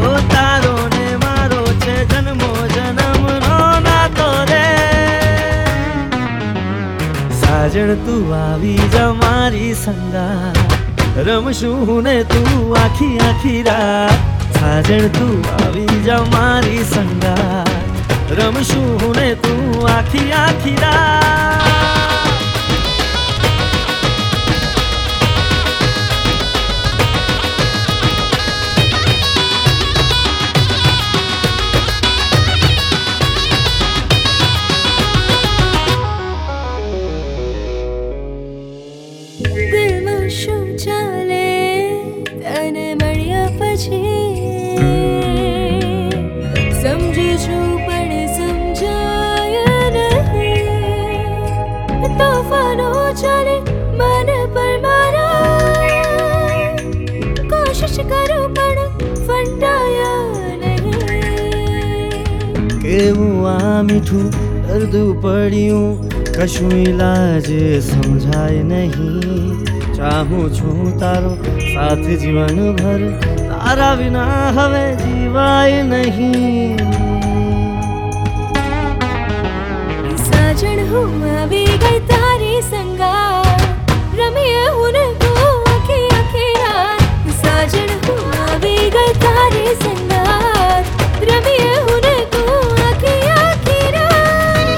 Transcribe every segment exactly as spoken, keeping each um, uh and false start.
તારો ને મારો છે જન્મો જન્મનો નાતો રે. સાજણ તું આવી જા મારી સંગાત, રમશું ને તું આખી આખી રાત. સાજણ તું આવી જા મારી સંગાત, રમશું ને તું આખી આખી રાત. દિલમાં શું ચાલે તને મળ્યા પછી, સમજી છું પણ સમજાય નહીં. તોફાનો ચાલે મન પર મારા, કોશિશ કરું પણ ફંટાયા નહીં. કેવું આ મીઠું દર્દ પડ્યું, કશું ઈલાજ સમજાય નહીં. ચાહું છું તારો સાથ જીવન ભર, તારા વિના હવે જીવાય નહીં. સાજણ હું આવી ગઈ તારી સંગાત, રમીએ હું ને તું આખી આખી રાત. સાજણ હું આવી ગઈ તારી સંગાત, રમીએ હું ને તું આખી આખી રાત.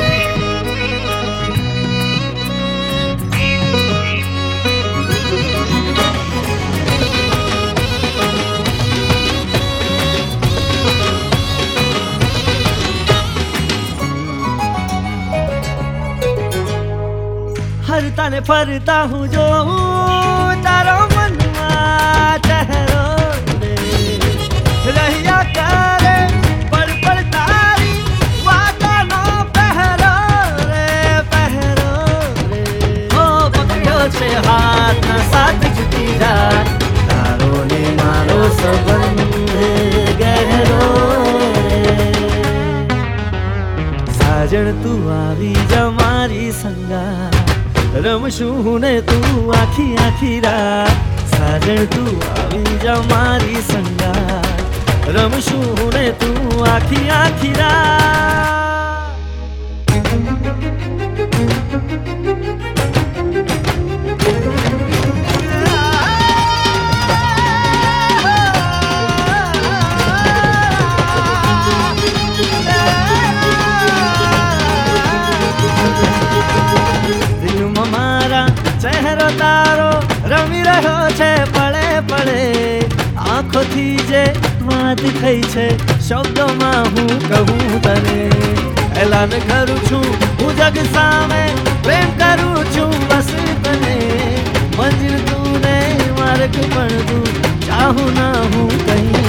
હરતા ને ફરતા હું જોઉં તારો મનમાં ચહેરો રે, રહ્યા કરે પળ પળ તારી વાતનો પહેરો રે પહેરો રે. ઓ પકડ્યો છે હાથના સાથ જુટી જા, તારો ને મારો સંબંધ ગહેરો રે. સાજણ તું આવી જા મારી સંગાત, રમશું ને તું આખી આખી રાત. સાજણ તું આવી જા મારી સંગાત, રમશું ને તું આખી આખી રાત. ચહેરો તારો રમી રહ્યો છે પળે પળે, આંખોથી જે વાત થઈ છે શબ્દોમાં હું કહું તને. એલાન કરું છું હું જગ સામે, પ્રેમ કરું છું બસ તને. મંજિલ તું ને માર્ગ પણ તું, ચાહું ના હું કहीं